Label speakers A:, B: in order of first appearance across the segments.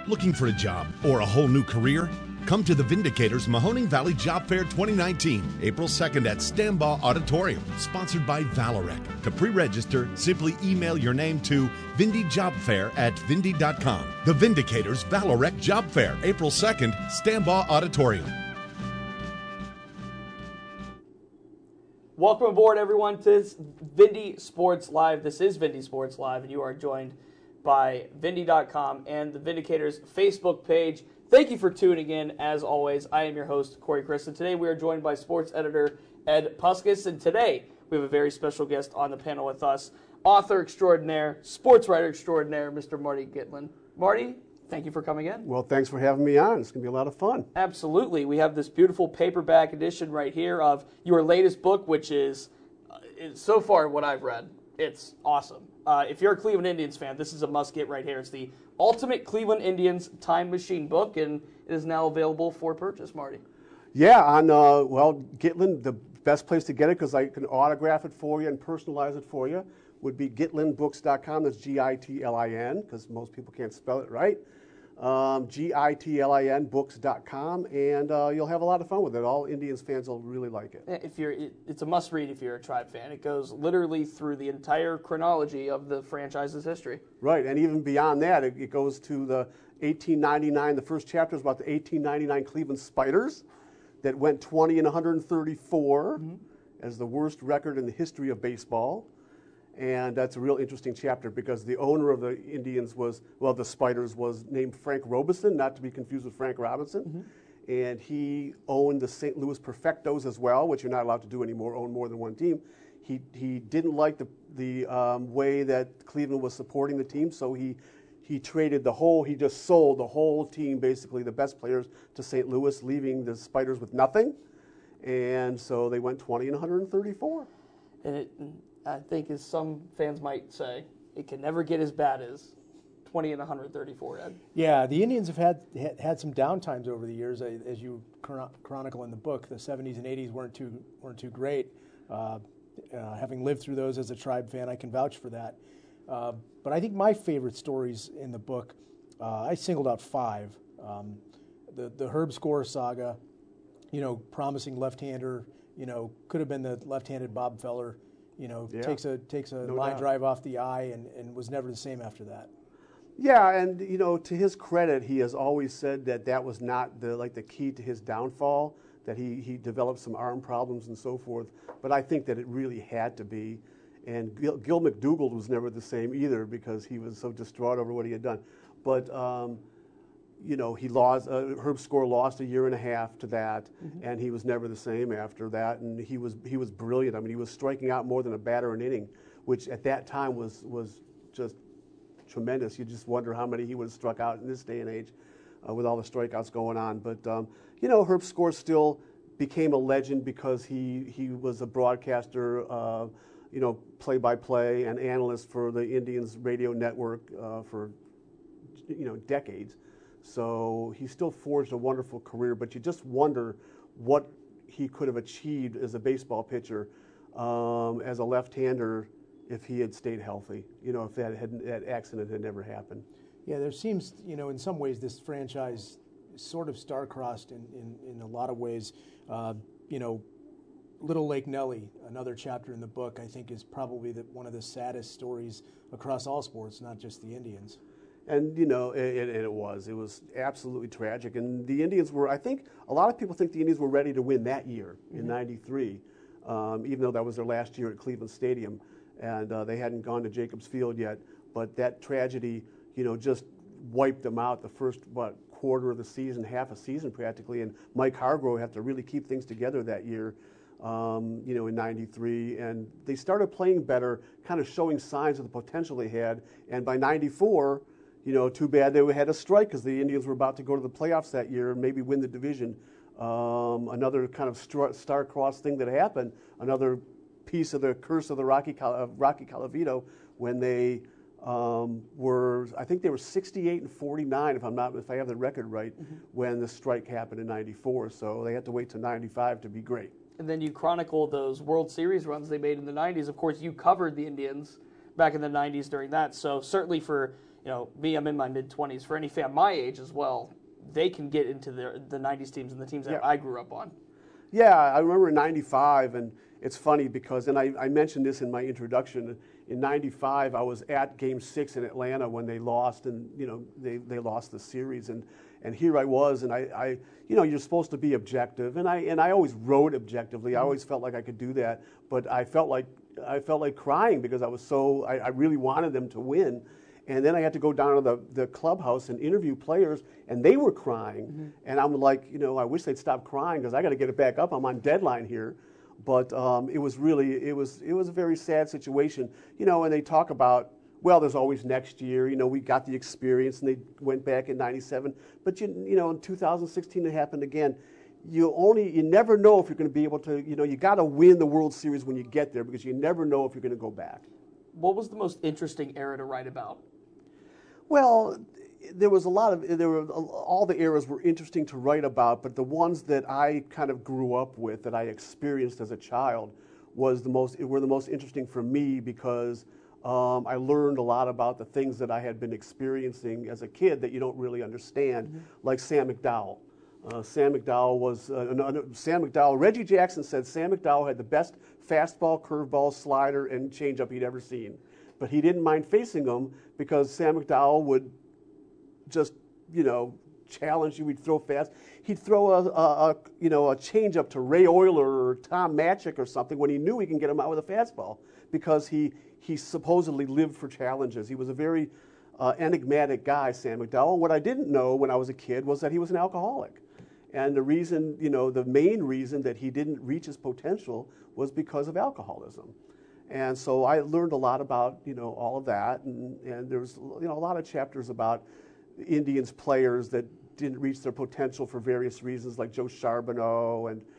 A: Looking for a job or a whole new career? Come to the Vindicators Mahoning Valley Job Fair 2019, April 2nd at Stambaugh Auditorium, sponsored by Valorec. To pre-register, simply email your name to vindijobfair@vindy.com. The Vindicators Valorec Job Fair, April 2nd, Stambaugh Auditorium.
B: Welcome aboard, everyone, to Vindy Sports Live. This is Vindy Sports Live, and you are joined by Vindy.com and the Vindicators Facebook page. Thank you for tuning in. As always, I am your host, Corey Chris, and today we are joined by sports editor Ed Puskas, and today we have a very special guest on the panel with us, author extraordinaire, sports writer extraordinaire, Mr. Marty Gitlin. Marty, thank you for coming in.
C: Well, thanks for having me on. It's going to be a lot of fun.
B: Absolutely. We have this beautiful paperback edition right here of your latest book, which is so far what I've read, it's awesome. If you're a Cleveland Indians fan, this is a must-get right here. It's the Ultimate Cleveland Indians Time Machine book, and it is now available for purchase, Marty.
C: Yeah, on, Gitlin, the best place to get it, because I can autograph it for you and personalize it for you, would be gitlinbooks.com. That's Gitlin, because most people can't spell it right. Gitlinbooks.com, and you'll have a lot of fun with it. All Indians fans will really like it.
B: It's a must-read if you're a Tribe fan. It goes literally through the entire chronology of the franchise's history.
C: Right, and even beyond that, it goes to the 1899. The first chapter is about the 1899 Cleveland Spiders that went 20 and 134 as the worst record in the history of baseball. And that's a real interesting chapter because the owner of the Indians the Spiders was named Frank Robeson, not to be confused with Frank Robinson. And he owned the St. Louis Perfectos as well, which you're not allowed to do anymore, own more than one team. He didn't like the way that Cleveland was supporting the team, so he just sold the whole team, basically the best players, to St. Louis, leaving the Spiders with nothing. And so they went 20 and 134.
B: And I think, as some fans might say, it can never get as bad as 20 and 134, Ed.
D: Yeah, the Indians have had some downtimes over the years, as you chronicle in the book. The 70s and 80s weren't too great. Having lived through those as a Tribe fan, I can vouch for that. But I think my favorite stories in the book, I singled out 5. The Herb Score saga, promising left-hander, could have been the left-handed Bob Feller. Takes a line drive off the eye and was never the same after that.
C: Yeah, and to his credit, he has always said that was not the key to his downfall, that he developed some arm problems and so forth. But I think that it really had to be. And Gil McDougald was never the same either because he was so distraught over what he had done. But he lost. Herb Score lost a year and a half to that, and he was never the same after that. And he was brilliant. I mean, he was striking out more than a batter an inning, which at that time was just tremendous. You just wonder how many he would have struck out in this day and age, with all the strikeouts going on. But Herb Score still became a legend because he was a broadcaster, play-by-play and analyst for the Indians radio network for decades. So he still forged a wonderful career, but you just wonder what he could have achieved as a baseball pitcher, as a left-hander, if he had stayed healthy. If that accident had never happened.
D: Yeah, there seems, in some ways, this franchise sort of star-crossed in a lot of ways. Little Lake Nellie, another chapter in the book, I think is probably one of the saddest stories across all sports, not just the Indians.
C: And, it was absolutely tragic. And the Indians were, I think, a lot of people think the Indians were ready to win that year in '93, even though that was their last year at Cleveland Stadium. And they hadn't gone to Jacobs Field yet. But that tragedy, just wiped them out the first, quarter of the season, half a season practically. And Mike Hargrove had to really keep things together that year, in '93. And they started playing better, kind of showing signs of the potential they had. And by '94, too bad they had a strike because the Indians were about to go to the playoffs that year and maybe win the division. Another kind of star-crossed thing that happened, another piece of the curse of the Rocky Colavito, when they I think they were 68 and 49, if I have the record right, when the strike happened in '94. So they had to wait till '95 to be great.
B: And then you chronicle those World Series runs they made in the '90s. Of course, you covered the Indians back in the '90s during that. So certainly for me, I'm in my mid-20s. For any fan my age as well, they can get into the 90s teams and the teams that I grew up on.
C: Yeah, I remember in '95, and it's funny because, and I mentioned this in my introduction, in '95 I was at Game 6 in Atlanta when they lost, and they lost the series, and here I was, and I you're supposed to be objective, and I always wrote objectively. I always felt like I could do that, but I felt like crying because I really wanted them to win. And then I had to go down to the clubhouse and interview players, and they were crying. And I'm like, I wish they'd stop crying because I got to get it back up. I'm on deadline here. But it was a very sad situation. And they talk about, well, there's always next year. We got the experience, and they went back in '97. But in 2016 it happened again. You never know if you're going to be able to. You got to win the World Series when you get there because you never know if you're going to go back.
B: What was the most interesting era to write about?
C: Well, all the eras were interesting to write about, but the ones that I kind of grew up with, that I experienced as a child, were the most interesting for me because I learned a lot about the things that I had been experiencing as a kid that you don't really understand, like Sam McDowell. Reggie Jackson said Sam McDowell had the best fastball, curveball, slider, and changeup he'd ever seen. But he didn't mind facing them because Sam McDowell would just, challenge you. He'd throw fast. He'd throw a changeup to Ray Oyler or Tom Matchik or something when he knew he can get him out with a fastball because he supposedly lived for challenges. He was a very enigmatic guy, Sam McDowell. What I didn't know when I was a kid was that he was an alcoholic. And the reason, the main reason that he didn't reach his potential was because of alcoholism. And so I learned a lot about, all of that. And there was, a lot of chapters about Indians players that didn't reach their potential for various reasons, like Joe Charbonneau and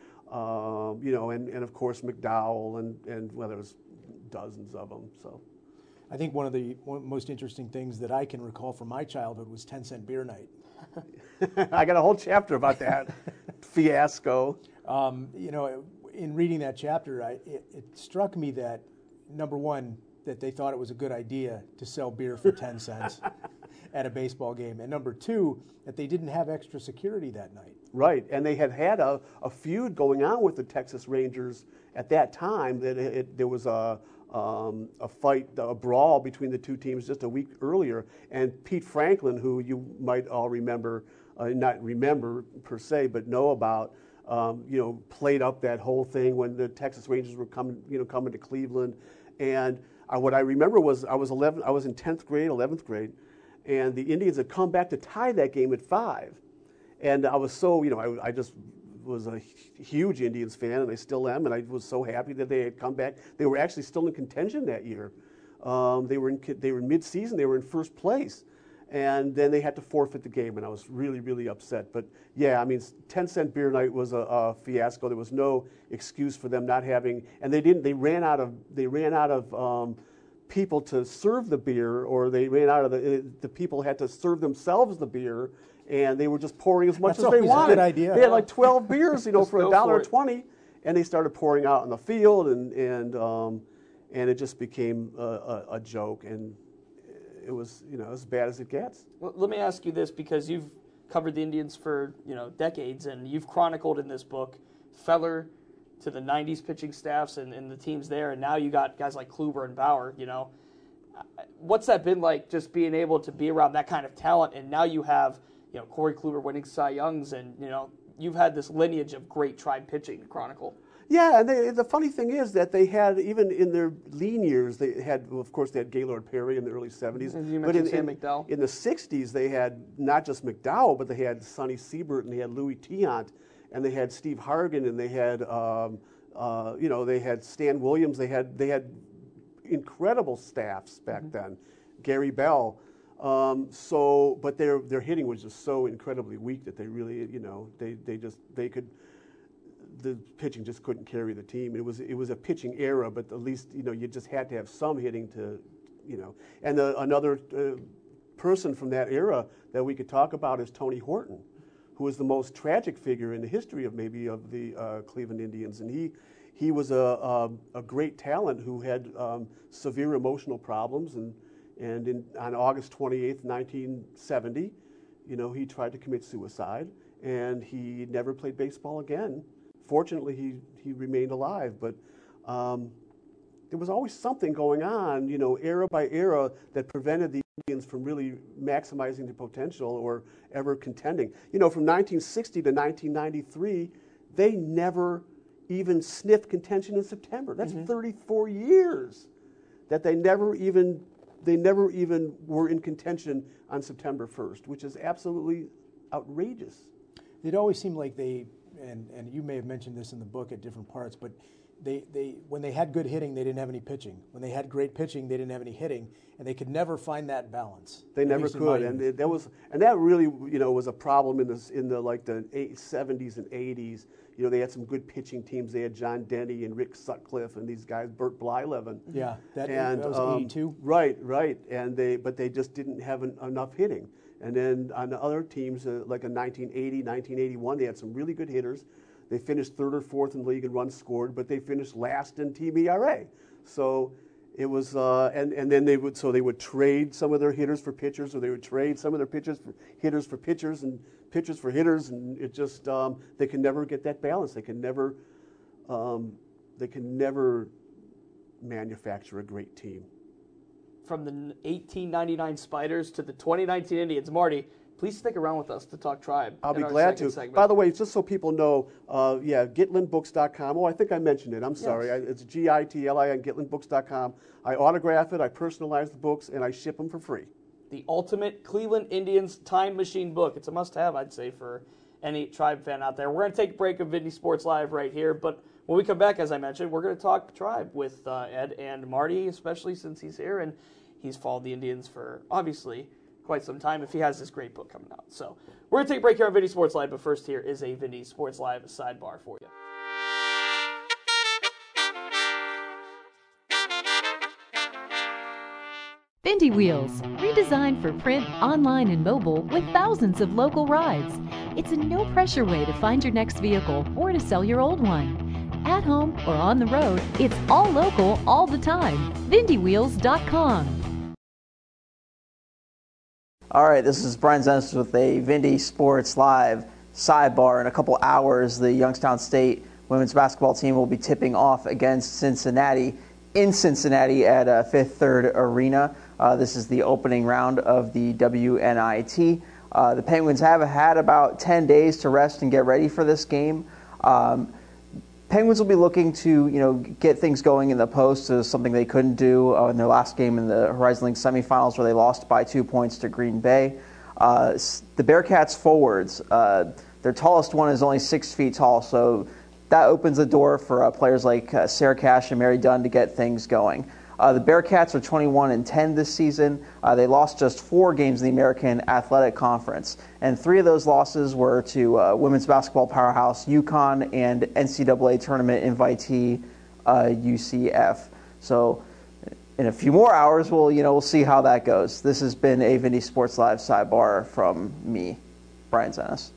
C: of course McDowell and well, there was dozens of them. So
D: I think one of the most interesting things that I can recall from my childhood was 10-cent beer night.
C: I got a whole chapter about that fiasco.
D: In reading that chapter, it struck me that, number one, that they thought it was a good idea to sell beer for 10 cents at a baseball game. And number two, that they didn't have extra security that night.
C: Right, and they had a feud going on with the Texas Rangers at that time. There was a fight, a brawl between the two teams just a week earlier. And Pete Franklin, who you might all remember, not remember per se, but know about, played up that whole thing when the Texas Rangers were coming to Cleveland. And what I remember was I was in 10th grade, 11th grade, and the Indians had come back to tie that game at 5. And I was so, I just was a huge Indians fan, and I still am, and I was so happy that they had come back. They were actually still in contention that year. They were mid-season. They were in first place. And then they had to forfeit the game, and I was really, really upset. But yeah, 10-cent beer night was a fiasco. There was no excuse for them not having, and they ran out of people to serve the beer, or they ran out of the people had to serve themselves the beer, and they were just pouring as much as they wanted.
D: A good idea.
C: They had like 12 beers, for $1.20, and they started pouring out in the field, and it just became a joke. And it was, as bad as it gets.
B: Well, let me ask you this, because you've covered the Indians for, decades, and you've chronicled in this book Feller to the 90s pitching staffs and the teams there, and now you got guys like Kluber and Bauer, What's that been like, just being able to be around that kind of talent, and now you have, Corey Kluber winning Cy Youngs, and, you've had this lineage of great Tribe pitching to chronicle.
C: Yeah, and the funny thing is that they had, even in their lean years, they had Gaylord Perry in the early 70s.
B: And you mentioned Sam McDowell.
C: In the 60s, they had not just McDowell, but they had Sonny Siebert, and they had Louis Tiant, and they had Steve Hargan, and they had, they had Stan Williams. They had incredible staffs back then. Gary Bell. But their hitting was just so incredibly weak that they really, the pitching just couldn't carry the team. It was a pitching era, but at least you just had to have some hitting to, And another person from that era that we could talk about is Tony Horton, who was the most tragic figure in the history of the Cleveland Indians, and he was a great talent who had severe emotional problems, And on August 28th, 1970, he tried to commit suicide, and he never played baseball again. Fortunately, he remained alive, but there was always something going on, era by era, that prevented the Indians from really maximizing their potential or ever contending. From 1960 to 1993, they never even sniffed contention in September. That's 34 years that they never even were in contention on September 1st, which is absolutely outrageous.
D: It always seemed like and you may have mentioned this in the book at different parts, but they when they had good hitting, they didn't have any pitching. When they had great pitching, they didn't have any hitting, and they could never find that balance.
C: They never could, and that really was a problem in the 70s and 80s. They had some good pitching teams. They had John Denny and Rick Sutcliffe and these guys, Bert Blyleven.
D: Yeah, that was 82.
C: Right, and they just didn't have enough hitting. And then on the other teams, like in 1980, 1981, they had some really good hitters. They finished third or fourth in the league in runs scored, but they finished last in team ERA. So it was, and then they would trade some of their hitters for pitchers, or they would trade some of their hitters for pitchers, and pitchers for hitters, and it just they can never get that balance. They can never manufacture a great team.
B: From the 1899 Spiders to the 2019 Indians, Marty, please stick around with us to talk Tribe.
C: I'll be glad to.
B: Segment.
C: By the way, just so people know, GitlinBooks.com. Oh, I think I mentioned it. I'm sorry.
B: Yes.
C: It's GITLIN, GitlinBooks.com. I autograph it, I personalize the books, and I ship them for free.
B: The ultimate Cleveland Indians time machine book. It's a must-have, I'd say, for any Tribe fan out there. We're going to take a break of Vindy Sports Live right here, but when we come back, as I mentioned, we're going to talk Tribe with Ed and Marty, especially since he's here, and he's followed the Indians for, obviously, quite some time if he has this great book coming out. So we're going to take a break here on Vindy Sports Live, but first here is a Vindy Sports Live sidebar for you.
E: Vindy Wheels, redesigned for print, online, and mobile with thousands of local rides. It's a no-pressure way to find your next vehicle or to sell your old one. At home or on the road, it's all local all the time. VindyWheels.com.
F: All right, this is Brian Zennis with a Vindy Sports Live sidebar. In a couple hours, the Youngstown State women's basketball team will be tipping off against Cincinnati in Cincinnati at Fifth Third Arena. This is the opening round of the WNIT. The Penguins have had about 10 days to rest and get ready for this game. Penguins will be looking to, get things going in the post, something they couldn't do in their last game in the Horizon League semifinals, where they lost by 2 points to Green Bay. The Bearcats forwards, their tallest one is only 6 feet tall, so that opens the door for players like Sarah Cash and Mary Dunn to get things going. The Bearcats are 21-10 this season. They lost just 4 games in the American Athletic Conference, and 3 of those losses were to women's basketball powerhouse UConn and NCAA tournament invitee UCF. So, in a few more hours, we'll see how that goes. This has been a Vindy Sports Live sidebar from me, Brian Zennis.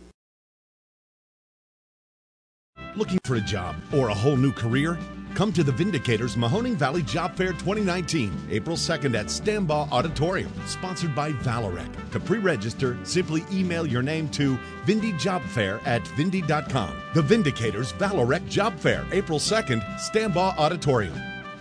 A: Looking for a job or a whole new career? Come to the Vindicators Mahoning Valley Job Fair 2019, April 2nd at Stambaugh Auditorium, sponsored by Valorec. To pre-register, simply email your name to vindyjobfair@vindy.com. The Vindicators Valorec Job Fair, April 2nd, Stambaugh Auditorium.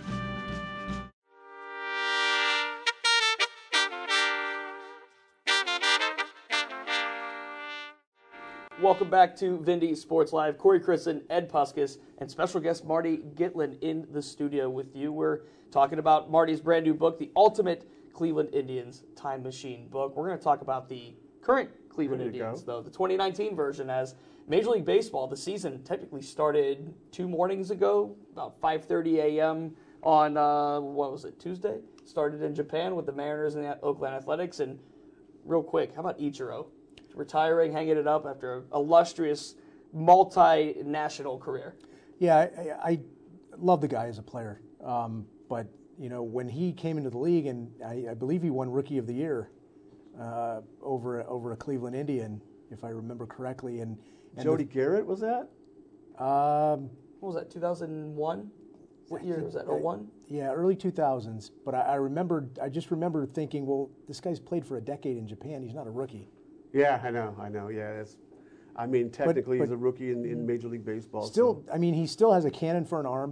B: Welcome back to Vindy Sports Live. Corey Christen, Ed Puskas, and special guest Marty Gitlin in the studio with you. We're talking about Marty's brand new book, The Ultimate Cleveland Indians Time Machine book. We're going to talk about the current Cleveland Indians, though, the 2019 version, as Major League Baseball, the season technically started 2 mornings ago, about 5:30 a.m. on, Tuesday? Started in Japan with the Mariners and the Oakland Athletics. And real quick, how about Ichiro? Retiring, hanging it up after an illustrious multinational career.
D: Yeah, I love the guy as a player. But, when he came into the league, and I believe he won Rookie of the Year over a Cleveland Indian, if I remember correctly. And
C: Jody Garrett, was that?
B: What was that, 2001? What year was that? 01?
D: Yeah, early 2000s. But I just remember thinking, well, this guy's played for a decade in Japan. He's not a rookie.
C: Yeah, I know. Yeah, technically he's a rookie in Major League Baseball.
D: Still, so. He still has a cannon for an arm.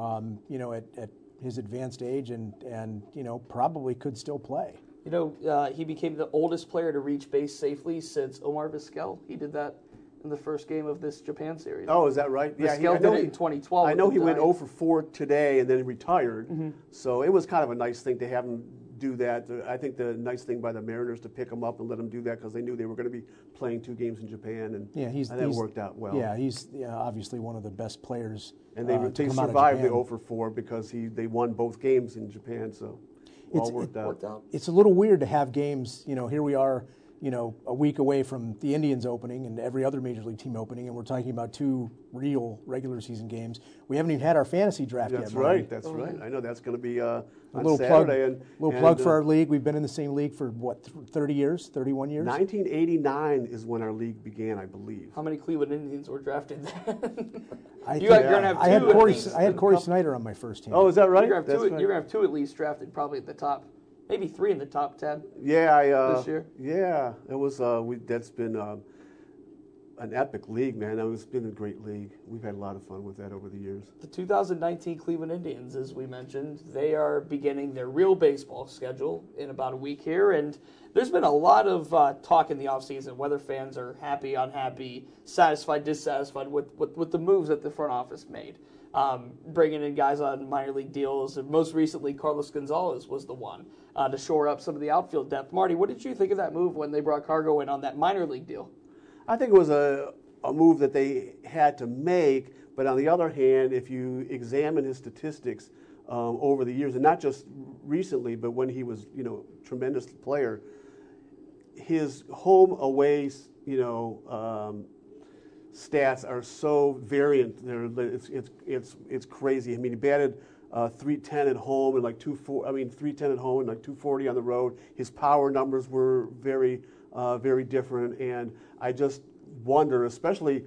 D: At his advanced age, and probably could still play.
B: He became the oldest player to reach base safely since Omar Vizquel. He did that in the first game of this Japan series.
C: Oh, is that right?
B: Vizquel did it in 2012.
C: I know he went 0 for 4 today and then retired. Mm-hmm. So it was kind of a nice thing to have him do that. I think the nice thing by the Mariners to pick him up and let him do that because they knew they were going to be playing 2 games in Japan, and that worked out well.
D: Yeah, he's obviously one of the best players.
C: And they survived the 0 for 4 because they won both games in Japan, so it all worked out.
D: It's a little weird to have games. Here we are, a week away from the Indians opening and every other major league team opening, and we're talking about 2 real regular season games. We haven't even had our fantasy draft yet.
C: That's right. I know that's going to be on
D: Saturday. Plug for our league. We've been in the same league for, 30 years, 31 years?
C: 1989 is when our league began, I believe.
B: How many Cleveland Indians were drafted then?
D: You're going to have 2 I had Corey Snyder on my first team.
C: Oh, is that right?
B: You're going to have 2 at least drafted, probably at the top. Maybe 3 in the top 10.
C: Yeah,
B: this year.
C: Yeah, it was. That's been an epic league, man. It's been a great league. We've had a lot of fun with that over the years.
B: The 2019 Cleveland Indians, as we mentioned, they are beginning their real baseball schedule in about a week here, and there's been a lot of talk in the offseason whether fans are happy, unhappy, satisfied, dissatisfied with the moves that the front office made. Bringing in guys on minor league deals, and most recently Carlos Gonzalez was the one to shore up some of the outfield depth. Marty, what did you think of that move when they brought Cargo in on that minor league deal?
C: I think it was a move that they had to make, but on the other hand, if you examine his statistics over the years, and not just recently, but when he was, tremendous player, his home away, stats are so variant. It's crazy. He batted 310 at home and 310 at home and 240 on the road. His power numbers were very, very different, and I just wonder, especially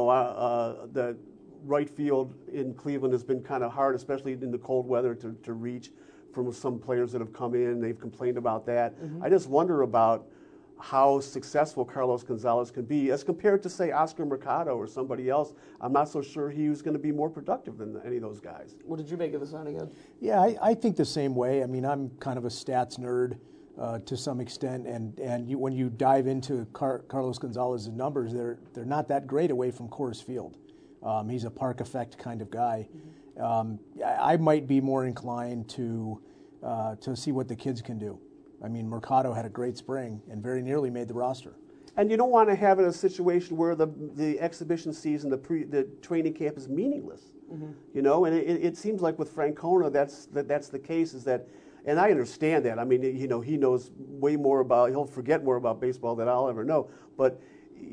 C: the right field in Cleveland has been kind of hard, especially in the cold weather, to reach from some players that have come in. They've complained about that. Mm-hmm. I just wonder about how successful Carlos Gonzalez can be as compared to, say, Oscar Mercado or somebody else. I'm not so sure he was going to be more productive than any of those guys.
B: What did you make of the signing, Ed?
D: Yeah, I think the same way. I'm kind of a stats nerd to some extent, and when you dive into Carlos Gonzalez's numbers, they're not that great away from Coors Field. He's a park effect kind of guy. Mm-hmm. I might be more inclined to see what the kids can do. Mercado had a great spring and very nearly made the roster.
C: And you don't want to have it a situation where the exhibition season, the training camp is meaningless. Mm-hmm. And it seems like with Francona, that's the case. Is that, and I understand that. He knows way more he'll forget more about baseball than I'll ever know. But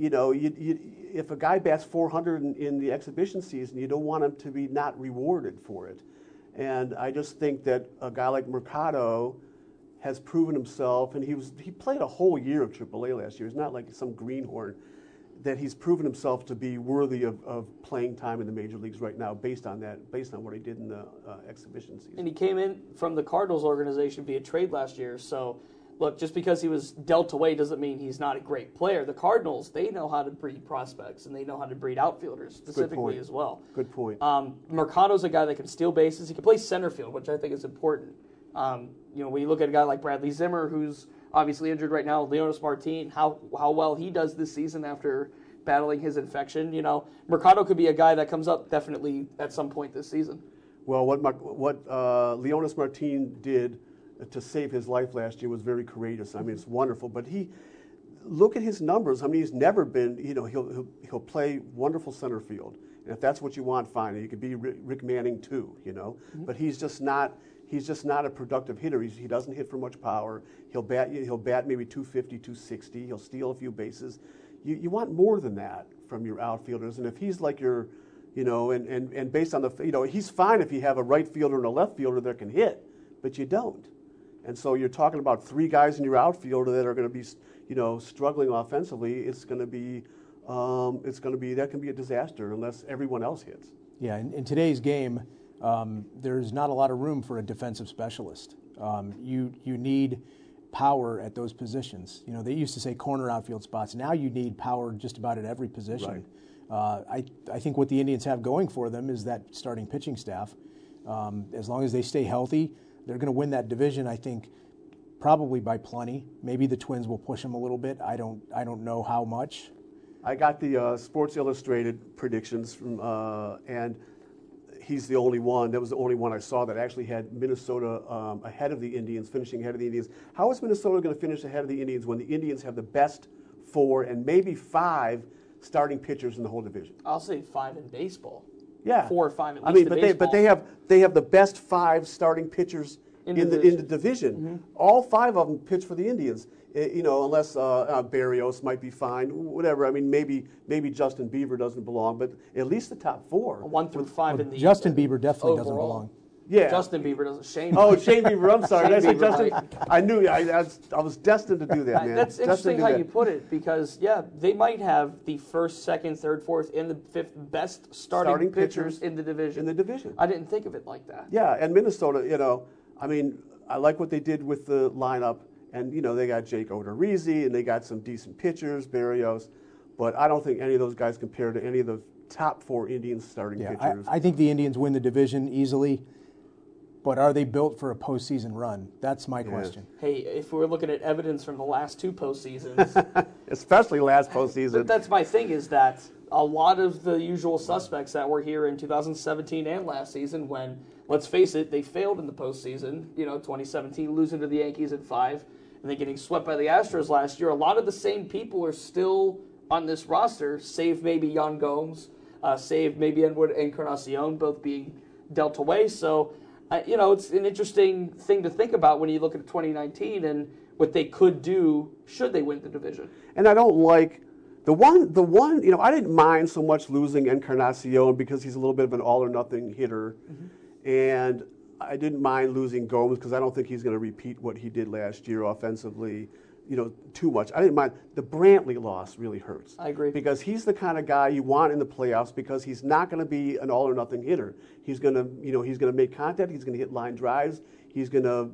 C: if a guy bats 400 in the exhibition season, you don't want him to be not rewarded for it. And I just think that a guy like Mercado has proven himself, and he played a whole year of AAA last year. He's not like some greenhorn. That he's proven himself to be worthy of playing time in the major leagues right now, based on what he did in the exhibition season.
B: And he came in from the Cardinals organization via trade last year. So, look, just because he was dealt away doesn't mean he's not a great player. The Cardinals, they know how to breed prospects, and they know how to breed outfielders specifically as well.
C: Good point.
B: Mercado's a guy that can steal bases. He can play center field, which I think is important. When you look at a guy like Bradley Zimmer, who's obviously injured right now, Leonys Martin, how well he does this season after battling his infection. Mercado could be a guy that comes up definitely at some point this season.
C: Well, what Leonys Martin did to save his life last year was very courageous. It's wonderful. But look at his numbers. He's never been. He'll play wonderful center field, and if that's what you want, fine. You could be Rick Manning too. Mm-hmm. But he's just not. He's just not a productive hitter. He doesn't hit for much power. He'll bat maybe 250, 260. He'll steal a few bases. You want more than that from your outfielders. And if he's like your, and based on he's fine if you have a right fielder and a left fielder that can hit, but you don't. And so you're talking about 3 guys in your outfielder that are going to be, struggling offensively. That can be a disaster unless everyone else hits.
D: Yeah, in today's game, there's not a lot of room for a defensive specialist. You need power at those positions. You know, they used to say corner outfield spots. Now you need power just about at every position. Right. I think what the Indians have going for them is that starting pitching staff. As long as they stay healthy, they're going to win that division, I think, probably by plenty. Maybe the Twins will push them a little bit. I don't know how much.
C: I got the Sports Illustrated predictions from, and he's the only one. That was the only one I saw that actually had Minnesota ahead of the Indians, finishing ahead of the Indians. How is Minnesota going to finish ahead of the Indians when the Indians have the best 4 and maybe 5 starting pitchers in the whole division?
B: I'll say 5 in baseball.
C: Yeah,
B: 4 or 5 at least.
C: I mean,
B: in
C: but
B: baseball.
C: they have the best 5 starting pitchers in the division.
B: Mm-hmm.
C: All 5 of them pitch for the Indians. You know, unless Berrios might be fine, whatever. I mean, maybe Justin Bieber doesn't belong, but at least the top 4.
B: 1 through 5 in the
D: Justin Bieber definitely doesn't
B: overall.
D: belong.
C: Yeah,
B: Justin Bieber doesn't. Shane.
C: Oh, Shane Bieber. I'm sorry. Did I say
B: Bieber,
C: Justin?
B: right.
C: I knew. I was destined to do that, man.
B: That's interesting
C: Destined to
B: how
C: do
B: you
C: that.
B: put it, because they might have the 1st, 2nd, 3rd, 4th, and the 5th best starting pitchers in the division.
C: In the division.
B: I didn't think of it like that.
C: Yeah, and Minnesota. You know, I mean, I like what they did with the lineup, and you know, they got Jake Odorizzi, and they got some decent pitchers, Berrios, but I don't think any of those guys compare to any of the top 4 Indians starting pitchers.
D: I think the Indians win the division easily. But are they built for a postseason run? That's my question.
B: Hey, if we're looking at evidence from the last 2 postseasons,
C: Especially last postseason.
B: but that's my thing, is that a lot of the usual suspects that were here in 2017 and last season, when, let's face it, they failed in the postseason, 2017, losing to the Yankees at 5, and then getting swept by the Astros last year. A lot of the same people are still on this roster, save maybe Yan Gomes, save maybe Edward Encarnacion, both being dealt away. So, it's an interesting thing to think about when you look at 2019 and what they could do should they win the division.
C: And I don't like the one. I didn't mind so much losing Encarnacion because he's a little bit of an all or nothing hitter, and I didn't mind losing Gomes because I don't think he's going to repeat what he did last year offensively. Too much. I didn't mind. The Brantley loss really hurts.
B: I agree.
C: Because he's the kind of guy you want in the playoffs because he's not going to be an all or nothing hitter. He's going to, he's going to make contact. He's going to hit line drives. He's going to,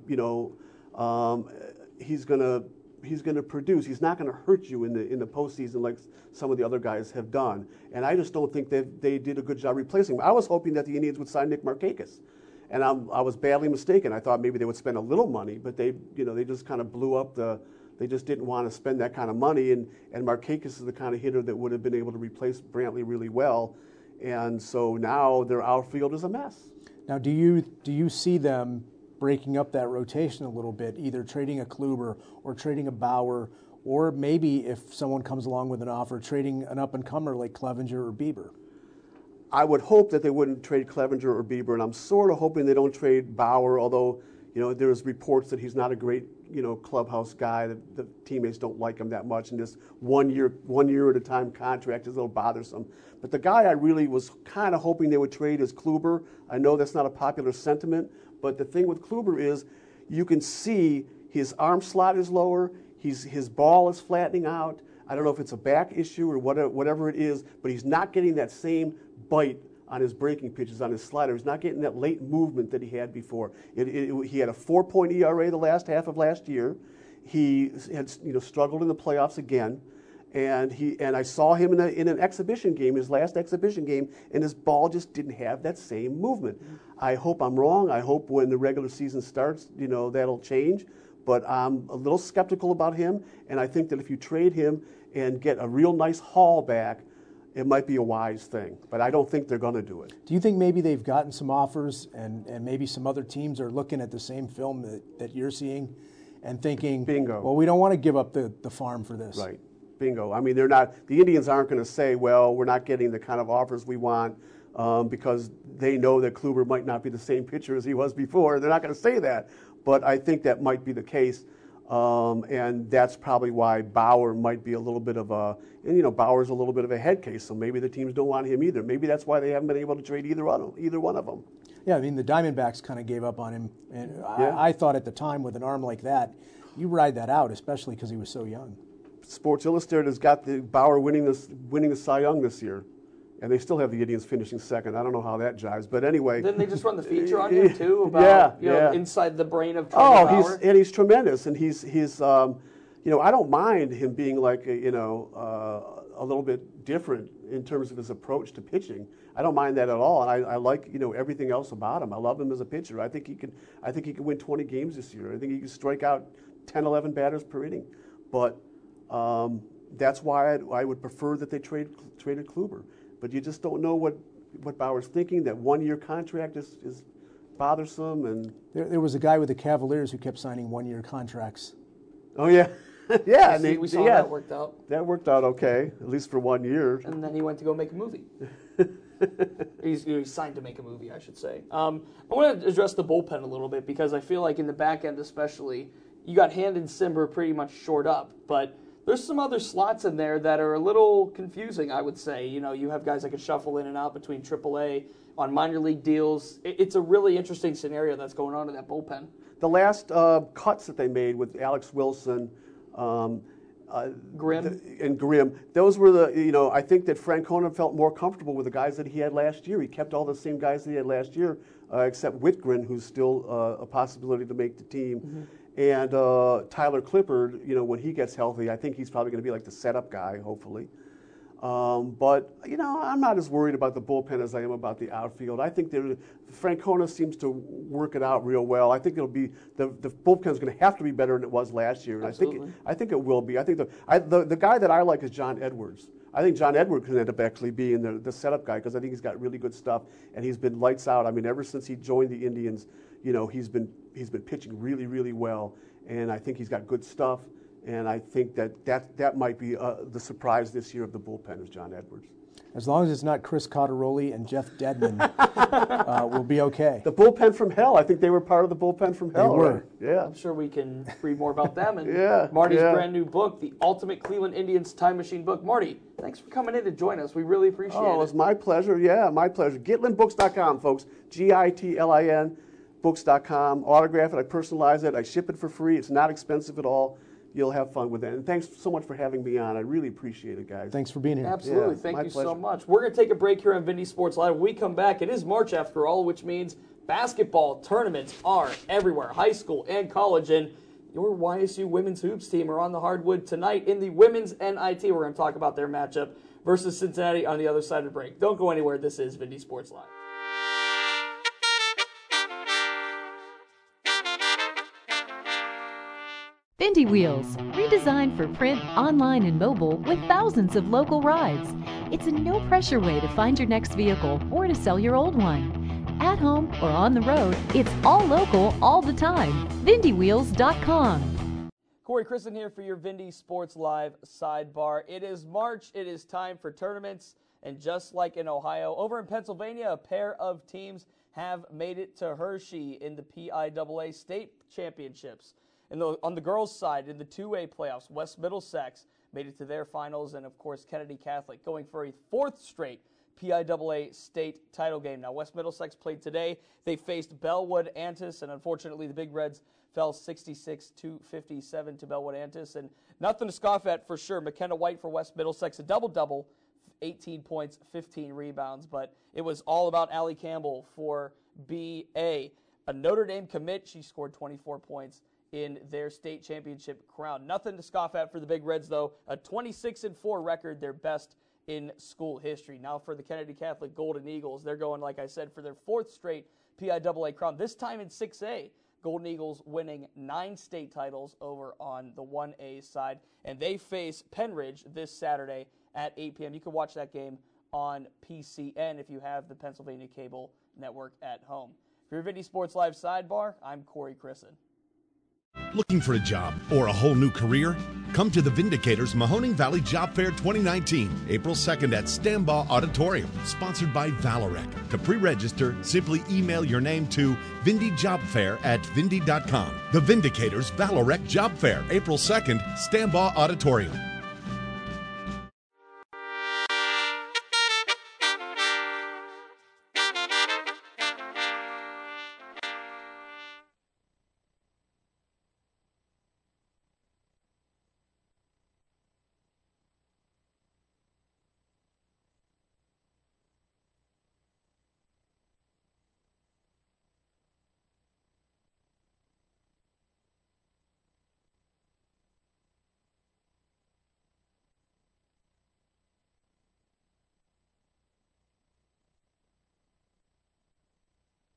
C: he's going to produce. He's not going to hurt you in the postseason like some of the other guys have done. And I just don't think they did a good job replacing him. I was hoping that the Indians would sign Nick Markakis. And I was badly mistaken. I thought maybe they would spend a little money, but they just kind of blew up They just didn't want to spend that kind of money, and Markakis is the kind of hitter that would have been able to replace Brantley really well, and so now their outfield is a mess.
D: Now, do you see them breaking up that rotation a little bit, either trading a Kluber or trading a Bauer, or maybe if someone comes along with an offer, trading an up-and-comer like Clevenger or Bieber?
C: I would hope that they wouldn't trade Clevenger or Bieber, and I'm sort of hoping they don't trade Bauer, although there's reports that he's not a great clubhouse guy, that the teammates don't like him that much, and this one year at a time contract is a little bothersome. But the guy I really was kind of hoping they would trade is Kluber. I know that's not a popular sentiment, but the thing with Kluber is you can see his arm slot is lower, his ball is flattening out. I don't know if it's a back issue or whatever it is, but he's not getting that same bite on his breaking pitches, on his slider. He's not getting that late movement that he had before. He had a 4-point ERA the last half of last year. He had struggled in the playoffs again, and I saw him in an exhibition game, his last exhibition game, and his ball just didn't have that same movement. I hope I'm wrong. I hope when the regular season starts, that'll change. But I'm a little skeptical about him, and I think that if you trade him and get a real nice haul back, it might be a wise thing, but I don't think they're going to do it.
D: Do you think maybe they've gotten some offers and maybe some other teams are looking at the same film that you're seeing and thinking,
C: bingo,
D: well, we don't want to give up the farm for this?
C: Right, bingo. I mean, the Indians aren't going to say, well, we're not getting the kind of offers we want because they know that Kluber might not be the same pitcher as he was before. They're not going to say that, but I think that might be the case. And that's probably why Bauer might be a little bit of Bauer's a little bit of a head case, so maybe the teams don't want him either. Maybe that's why they haven't been able to trade either one of them.
D: Yeah, I mean, the Diamondbacks kind of gave up on him, and I thought at the time with an arm like that, you ride that out, especially because he was so young.
C: Sports Illustrated has got the Bauer winning the Cy Young this year. And they still have the Indians finishing second. I don't know how that jives, but anyway.
B: Didn't they just run the feature on him too about inside the brain of Trevor Bauer?
C: He's tremendous, and he's I don't mind him being like a little bit different in terms of his approach to pitching. I don't mind that at all, and I like everything else about him. I love him as a pitcher. I think he could win 20 games this year. I think he could strike out 10, 11 batters per inning, but that's why I would prefer that they traded Kluber. But you just don't know what Bauer's thinking. That one-year contract is bothersome, and
D: there was a guy with the Cavaliers who kept signing one-year contracts.
C: Oh yeah. Yeah,
B: we saw that worked out.
C: That worked out okay, at least for 1 year.
B: And then he went to go make a movie. He's signed to make a movie, I should say. I want to address the bullpen a little bit because I feel like in the back end especially, you got Hand and Simber pretty much shored up, but there's some other slots in there that are a little confusing, I would say. You have guys that can shuffle in and out between AAA on minor league deals. It's a really interesting scenario that's going on in that bullpen.
C: The last cuts that they made with Alex Wilson, Grimm, those were I think that Francona felt more comfortable with the guys that he had last year. He kept all the same guys that he had last year, except Whitgren, who's still a possibility to make the team. Mm-hmm. And Tyler Clippard, when he gets healthy, I think he's probably going to be like the setup guy, hopefully. But I'm not as worried about the bullpen as I am about the outfield. I think Francona seems to work it out real well. I think it'll be the bullpen's going to have to be better than it was last year, and I think it will be. I think the guy that I like is John Edwards. I think John Edwards can end up actually being the setup guy because I think he's got really good stuff and he's been lights out. I mean, ever since he joined the Indians, he's been pitching really, really well, and I think he's got good stuff. And I think that might be the surprise this year of the bullpen is John Edwards.
D: As long as it's not Chris Cotteroli and Jeff Dedman, we'll be okay.
C: The bullpen from hell. I think they were part of the bullpen from hell.
D: They were.
C: Right? Yeah.
B: I'm sure we can read more about them and Marty's brand new book, The Ultimate Cleveland Indians Time Machine Book. Marty, thanks for coming in to join us. We really appreciate it.
C: Oh, it's my pleasure. Yeah, my pleasure. GitlinBooks.com, folks. GITLIN books.com. Autograph it. I personalize it. I ship it for free. It's not expensive at all. You'll have fun with it. And thanks so much for having me on. I really appreciate it, guys.
D: Thanks for being here.
B: Absolutely. Thank you so much. We're going to take a break here on Vindy Sports Live. When we come back, it is March after all, which means basketball tournaments are everywhere, high school and college. And your YSU women's hoops team are on the hardwood tonight in the women's NIT. We're going to talk about their matchup versus Cincinnati on the other side of the break. Don't go anywhere. This is Vindy Sports Live.
E: Vindy Wheels, redesigned for print, online, and mobile with thousands of local rides. It's a no-pressure way to find your next vehicle or to sell your old one. At home or on the road, it's all local all the time. VindyWheels.com.
B: Corey Christen here for your Vindy Sports Live sidebar. It is March. It is time for tournaments. And just like in Ohio, over in Pennsylvania, a pair of teams have made it to Hershey in the PIAA state championships. On the girls' side, in the 2A playoffs, West Middlesex made it to their finals, and, of course, Kennedy Catholic going for a fourth straight PIAA state title game. Now, West Middlesex played today. They faced Bellwood Antis, and unfortunately the Big Reds fell 66-57 to Bellwood Antis. And nothing to scoff at for sure. McKenna White for West Middlesex, a double-double, 18 points, 15 rebounds. But it was all about Allie Campbell for BA. A Notre Dame commit, she scored 24 points in their state championship crown. Nothing to scoff at for the Big Reds, though. A 26-4 record, their best in school history. Now for the Kennedy Catholic Golden Eagles, they're going, like I said, for their fourth straight PIAA crown, this time in 6A. Golden Eagles winning 9 state titles over on the 1A side, and they face Penridge this Saturday at 8 p.m. You can watch that game on PCN if you have the Pennsylvania Cable Network at home. For your Vindy Sports Live sidebar, I'm Corey Christen.
A: Looking for a job or a whole new career? Come to the Vindicators Mahoning Valley Job Fair 2019, April 2nd at Stambaugh Auditorium, sponsored by Valorec. To pre-register, simply email your name to vindyjobfair@vindy.com. The Vindicators Valorec Job Fair, April 2nd, Stambaugh Auditorium.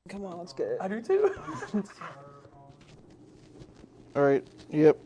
F: Come on, let's get it.
B: I do too.
F: All right. Yep.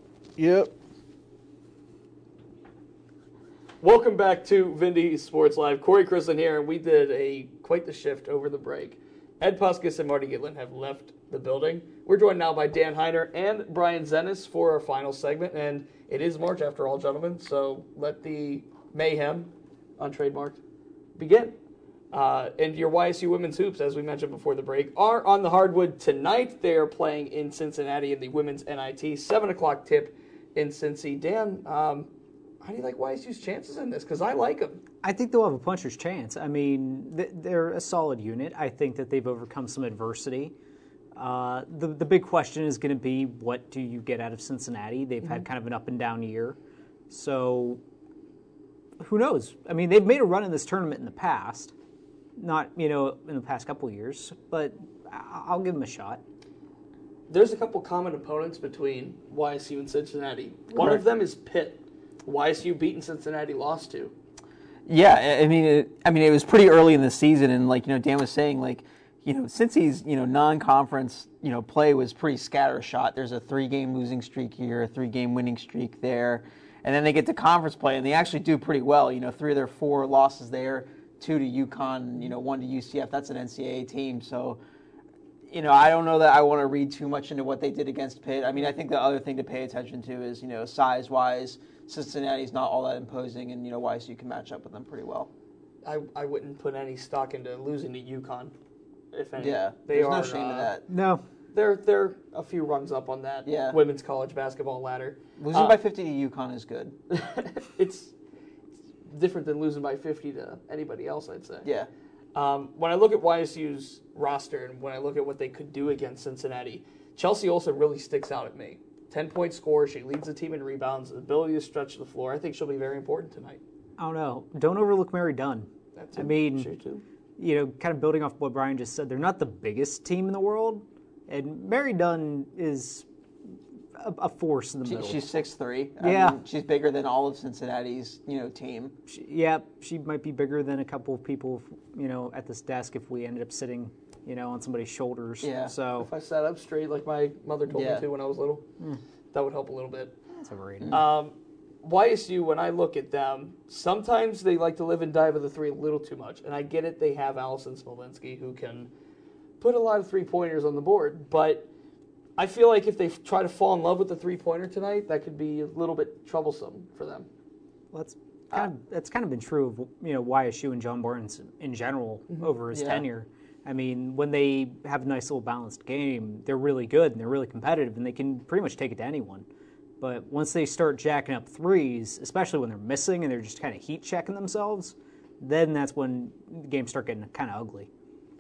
B: Welcome back to Vindy Sports Live. Corey Chrislin here, and we did quite the shift over the break. Ed Puskas and Marty Gitlin have left the building. We're joined now by Dan Heiner and Brian Zenas for our final segment, and it is March after all, gentlemen, so let the mayhem, untrademarked, begin. And your YSU women's hoops, as we mentioned before the break, are on the hardwood tonight. They are playing in Cincinnati in the women's NIT, 7 o'clock tip in Cincy. Dan, how do you like YSU's chances in this? Because I like them.
G: I think they'll have a puncher's chance. I mean, they're a solid unit. I think that they've overcome some adversity. The big question is going to be, what do you get out of Cincinnati? They've had kind of an up and down year. So who knows? I mean, they've made a run in this tournament in the past. Not, in the past couple of years, but I'll give them a shot.
B: There's a couple common opponents between YSU and Cincinnati. One of them is Pitt. YSU beaten Cincinnati, lost to.
F: Yeah, I mean, it was pretty early in the season, and Dan was saying, Cincy's non-conference play was pretty scattershot. There's a 3-game losing streak here, a 3-game winning streak there, and then they get to conference play, and they actually do pretty well. 3 of their 4 losses there. 2 to UConn, 1 to UCF. That's an NCAA team. So, I don't know that I want to read too much into what they did against Pitt. I mean, I think the other thing to pay attention to is, size-wise, Cincinnati's not all that imposing, and, YSU can match up with them pretty well.
B: I wouldn't put any stock into losing to UConn, if any.
F: Yeah, there's no shame in that.
G: No.
B: They're a few rungs up on that women's college basketball ladder.
F: Losing by 50 to UConn is good.
B: It's different than losing by 50 to anybody else, I'd say.
F: Yeah.
B: When I look at YSU's roster and when I look at what they could do against Cincinnati, Chelsea Olsen really sticks out at me. 10-point scorer, she leads the team in rebounds, ability to stretch the floor. I think she'll be very important tonight.
G: I don't know. Don't overlook Mary Dunn. I mean,
B: she too.
G: Kind of building off what Brian just said, they're not the biggest team in the world, and Mary Dunn is a force in the middle.
F: She's 6'3".
G: Yeah.
F: I mean, she's bigger than all of Cincinnati's, team.
G: She might be bigger than a couple of people, at this desk if we ended up sitting, on somebody's shoulders.
F: Yeah.
G: So
B: if I sat up straight like my mother told me to when I was little, that would help a little bit.
G: That's overrated.
B: YSU, when I look at them, sometimes they like to live and die by the 3 a little too much. And I get it, they have Allison Smolinski who can put a lot of 3-pointers on the board, but I feel like if they try to fall in love with the 3-pointer tonight, that could be a little bit troublesome for them.
G: Well, that's kind of been true of YSU and John Barnes in general over his tenure. I mean, when they have a nice little balanced game, they're really good and they're really competitive and they can pretty much take it to anyone. But once they start jacking up threes, especially when they're missing and they're just kind of heat checking themselves, then that's when the games start getting kind of ugly.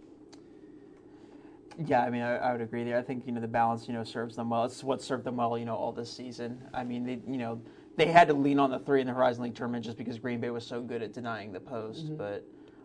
F: Yeah, I mean, I would agree there. I think, the balance, serves them well. It's what served them well, all this season. I mean, they had to lean on the 3 in the Horizon League tournament just because Green Bay was so good at denying the post. But,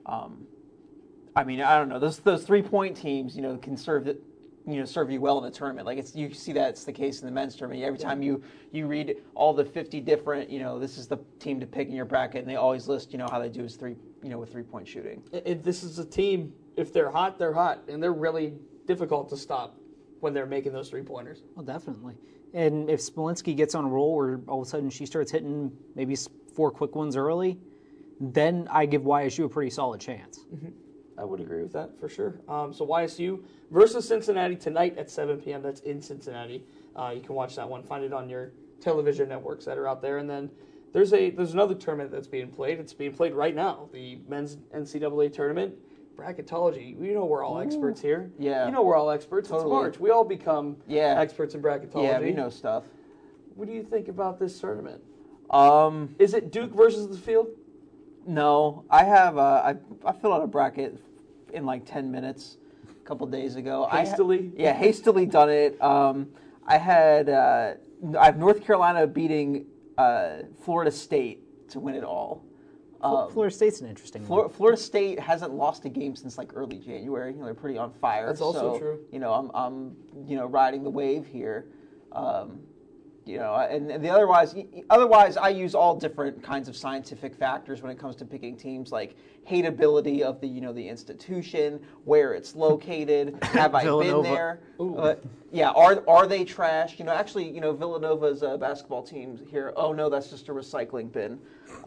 F: I mean, I don't know. Those 3-point teams, can serve you well in the tournament. You see that's the case in the men's tournament. Every time you read all the 50 different, this is the team to pick in your bracket, and they always list, how they do is with 3-point shooting.
B: This is a team, if they're hot, and they're really difficult to stop when they're making those 3-pointers.
G: Well, definitely. And if Smolinski gets on a roll where all of a sudden she starts hitting maybe 4 quick ones early, then I give YSU a pretty solid chance.
B: I would agree with that for sure. So YSU versus Cincinnati tonight at 7 p.m. That's in Cincinnati. You can watch that one. Find it on your television networks that are out there. And then there's another tournament that's being played. It's being played right now, the men's NCAA tournament. Bracketology. We're all experts here.
F: Yeah.
B: We're all experts.
F: Totally.
B: It's March. We all become experts in bracketology.
F: Yeah, we know stuff.
B: What do you think about this tournament?
F: Um,
B: Is it Duke versus the field?
F: No, I have. I filled out a bracket in like 10 minutes a couple days ago.
B: Hastily?
F: Hastily done it. I have North Carolina beating Florida State to win it all.
G: Florida State's an interesting one.
F: Florida State hasn't lost a game since like early January. They're pretty on fire.
B: That's also true.
F: I'm riding the wave here. You know, and the otherwise, I use all different kinds of scientific factors when it comes to picking teams, like hateability of the institution, where it's located, have I been there? Yeah, are they trash? You know, actually, Villanova's basketball team here. Oh no, that's just a recycling bin.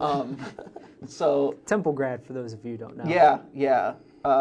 F: So
G: Temple grad, for those of you who don't know.
F: Yeah.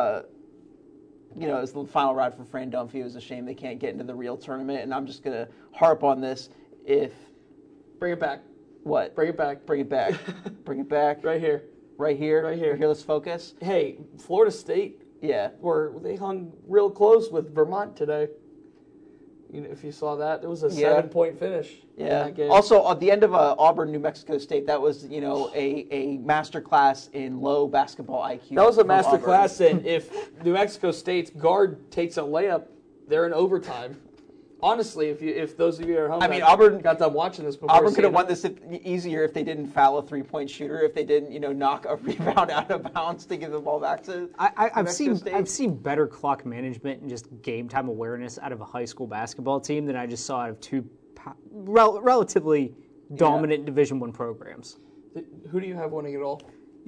F: It's the final ride for Fran Dunphy. It was a shame they can't get into the real tournament, and I'm just gonna harp on this.
B: Bring it back.
F: What?
B: Bring it back.
F: Bring it back. Bring it back.
B: Right here.
F: Right here.
B: Right here.
F: Let's focus.
B: Hey, Florida State.
F: Yeah.
B: They hung real close with Vermont today. You know, if you saw that, it was a 7-point finish.
F: Yeah.
B: In that game.
F: Also, at the end of Auburn, New Mexico State, that was a master class in low basketball IQ.
B: That was a master class in if New Mexico State's guard takes a layup, they're in overtime. Honestly, if those of you at home,
F: Auburn
B: got done watching this before.
F: Auburn could have won this easier if they didn't foul a 3-point shooter, if they didn't, knock a rebound out of bounds to give the ball back to.
G: I've seen better clock management and just game time awareness out of a high school basketball team than I just saw out of two relatively dominant Division I programs.
B: Who do you have winning it all?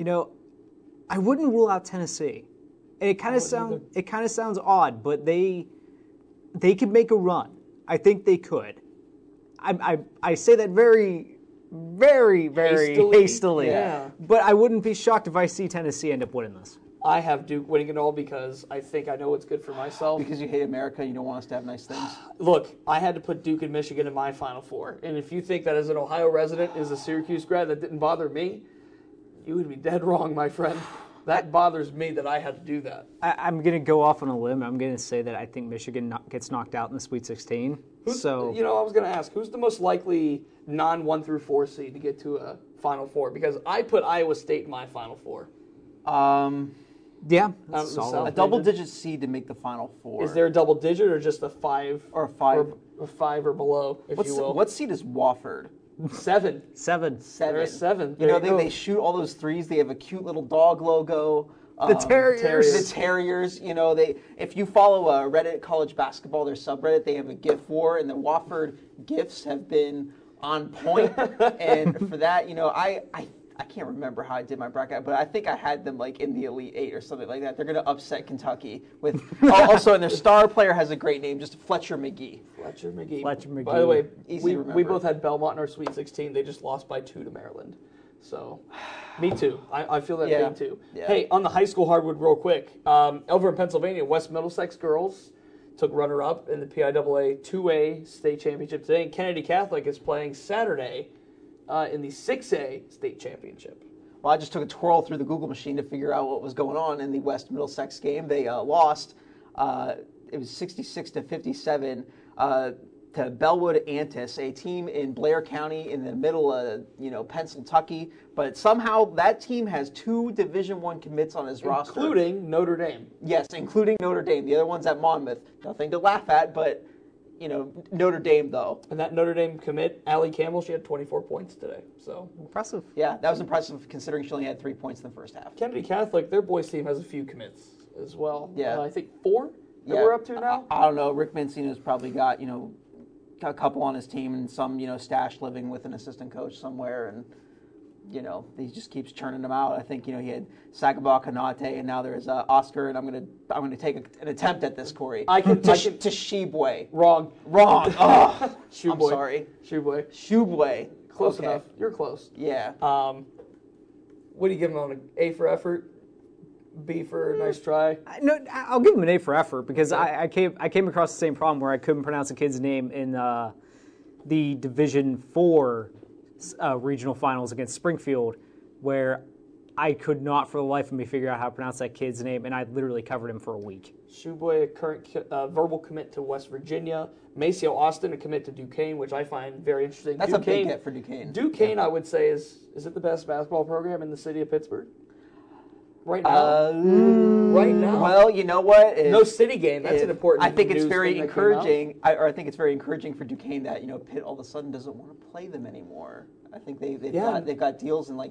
G: I wouldn't rule out Tennessee, and it kind of sounds odd, but they could make a run. I think they could. I say that very, very, very hastily.
B: Yeah.
G: But I wouldn't be shocked if I see Tennessee end up winning this.
B: I have Duke winning it all because I think I know what's good for myself.
F: Because you hate America, you don't want us to have nice things.
B: Look, I had to put Duke and Michigan in my Final Four. And if you think that as an Ohio resident is a Syracuse grad that didn't bother me, you would be dead wrong, my friend. That bothers me that I had to do that.
G: I'm going to go off on a limb. I'm going to say that I think Michigan gets knocked out in the Sweet 16.
B: I was going to ask, who's the most likely non-1 through 4 seed to get to a Final Four? Because I put Iowa State in my Final Four.
G: Yeah,
F: a double-digit seed to make the Final Four.
B: Is there a double-digit or just a 5?
F: Or a 5.
B: Or 5 or below, if you will.
F: What seed is Wofford?
B: 7.
F: They're
B: 7.
F: They shoot all those threes. They have a cute little dog logo.
G: The Terriers.
F: The Terriers. If you follow Reddit college basketball, their subreddit, they have a GIF war, and the Wofford GIFs have been on point. And for that, I can't remember how I did my bracket, but I think I had them in the Elite 8 or something like that. They're going to upset Kentucky with. Also, and their star player has a great name, just Fletcher McGee.
B: Fletcher McGee.
G: By
B: the way, we both had Belmont in our Sweet 16. They just lost by 2 to Maryland. So, me too. I feel that pain too.
F: Yeah.
B: Hey, on the high school hardwood real quick. Over in Pennsylvania, West Middlesex girls took runner-up in the PIAA 2A state championship today. And Kennedy Catholic is playing Saturday in the 6A state championship.
F: Well, I just took a twirl through the Google machine to figure out what was going on in the West Middlesex game. They lost. It was 66-57 to Bellwood Antis, a team in Blair County in the middle of Pennsylvania. But somehow that team has 2 Division I commits on his roster,
B: including Notre Dame.
F: Yes, including Notre Dame. The other one's at Monmouth. Nothing to laugh at, but. Notre Dame, though.
B: And that Notre Dame commit, Allie Campbell, she had 24 points today. So
G: impressive.
F: Yeah, that was impressive considering she only had 3 points in the first half.
B: Kennedy Catholic, their boys team has a few commits as well.
F: Yeah.
B: I think 4 that we're up to now.
F: I don't know. Rick Mancino's probably got, a couple on his team and some, stash living with an assistant coach somewhere. And, he just keeps churning them out. I think, he had Sagaba Kanate, and now there's Oscar, and I'm gonna take an attempt at this, Corey. Tshiebwe.
B: Wrong.
F: Oh, I'm sorry.
B: Shubwe. Close enough. You're close.
F: Yeah.
B: What do you give him on an A for effort? B for nice try?
G: No, I'll give him an A for effort because I came across the same problem where I couldn't pronounce a kid's name in the Division 4 regional finals against Springfield, where I could not for the life of me figure out how to pronounce that kid's name, and I literally covered him for a week.
B: Shubwe, a current verbal commit to West Virginia. Maceo Austin, a commit to Duquesne, which I find very interesting.
F: That's Duquesne, a big get for Duquesne.
B: Duquesne, I would say, is it the best basketball program in the city of Pittsburgh? Right now? Right now?
F: Well, you know what?
B: No city game. That's an important
F: I think it's
B: news
F: very
B: thing
F: encouraging. I think it's very encouraging for Duquesne that Pitt all of a sudden doesn't want to play them anymore. I think they've got deals in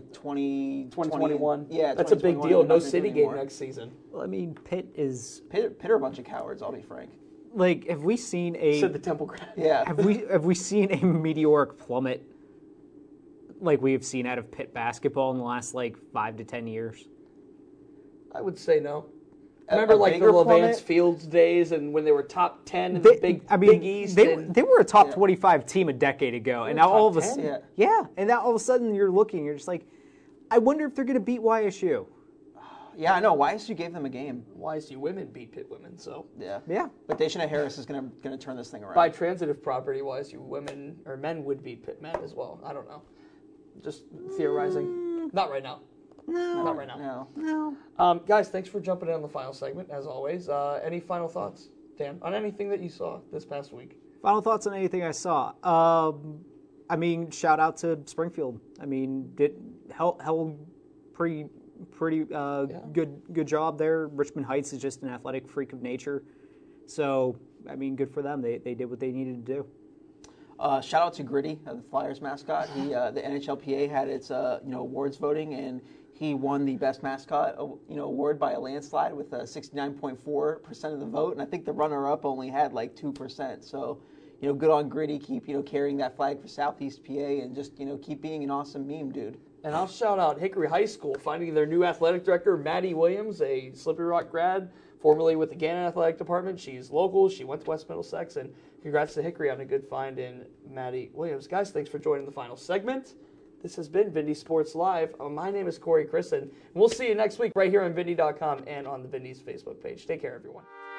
B: 2021.
F: Yeah,
B: that's a big deal. No city game next season.
G: Well, I mean, Pitt
F: are a bunch of cowards. I'll be frank.
G: Like, have we seen
B: Said the Temple grad.
F: Yeah.
G: have we seen a meteoric plummet like we have seen out of Pitt basketball in the last 5 to 10 years?
B: I would say no. Remember, the
F: bigger
B: Levance
F: plummet?
B: Fields days, and when they were top 10 in the Big East.
G: They were a top 25 team a decade ago, and now all of a
B: top 10?
G: sudden, and now all of a sudden you're you're just like, I wonder if they're going to beat YSU.
F: Yeah, I know. YSU gave them a game.
B: YSU women beat Pitt women, so.
F: Yeah. But Deshana Harris is going to turn this thing around.
B: By transitive property, YSU women or men would beat Pitt men as well. I don't know. Just theorizing. Not right now. Not right now.
F: No.
B: Guys, thanks for jumping in on the final segment, as always. Any final thoughts, Dan, on anything that you saw this past week?
G: Final thoughts on anything I saw? Shout out to Springfield. Held pretty good job there. Richmond Heights is just an athletic freak of nature. So, good for them. They did what they needed to do.
F: Shout out to Gritty, the Flyers mascot. The NHLPA had its awards voting, and he won the best mascot award by a landslide with 69.4% of the vote. And I think the runner-up only had 2%. So, good on Gritty. Keep carrying that flag for Southeast PA, and just keep being an awesome meme, dude.
B: And I'll shout out Hickory High School, finding their new athletic director, Maddie Williams, a Slippery Rock grad, formerly with the Gannon Athletic Department. She's local. She went to West Middlesex, and congrats to Hickory on a good find in Maddie Williams. Guys, thanks for joining the final segment. This has been Vindy Sports Live. My name is Corey Christen, and we'll see you next week right here on Vindy.com and on the Vindy's Facebook page. Take care, everyone.